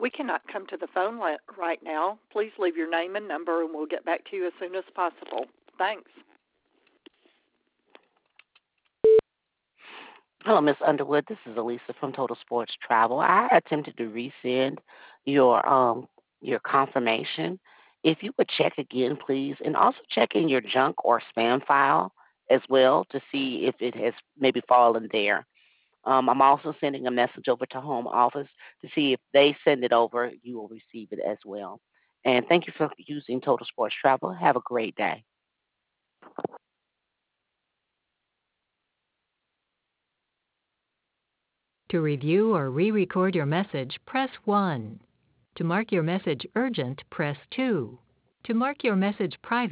We cannot come to the phone right now. Please leave your name and number, and we'll get back to you as soon as possible. Thanks. Hello, Miss Underwood. This is Elisa from Total Sports Travel. I attempted to resend your confirmation. If you would check again, please, and also check in your junk or spam file as well to see if it has maybe fallen there. I'm also sending a message over to home office to see if they send it over, you will receive it as well. And thank you for using Total Sports Travel. Have a great day. To review or re-record your message, press 1. To mark your message urgent, press 2. To mark your message private,